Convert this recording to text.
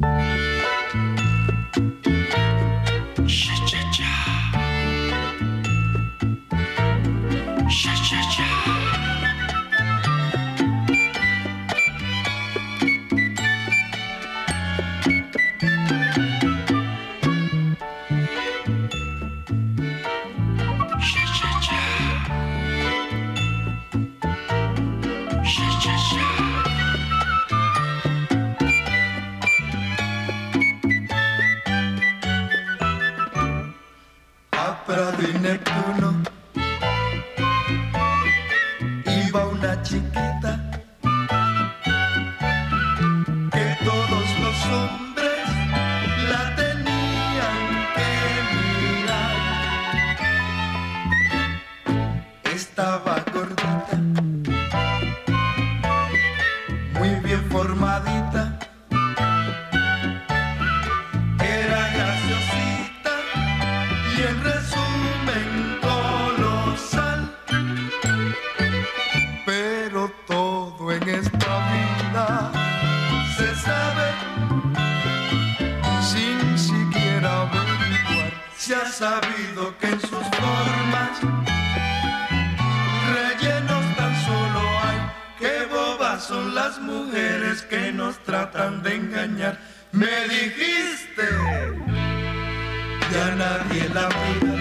Prado y Neptuno iba una chiquita que todos los hombres la tenían que mirar. Estaba gordita, muy bien formadita, era graciosita y en resumen colosal. Pero todo en esta vida se sabe sin siquiera averiguar. Se ha sabido que en sus formas rellenos tan solo hay. Qué bobas son las mujeres que nos tratan de engañar. Me dijiste, ya nadie la mira.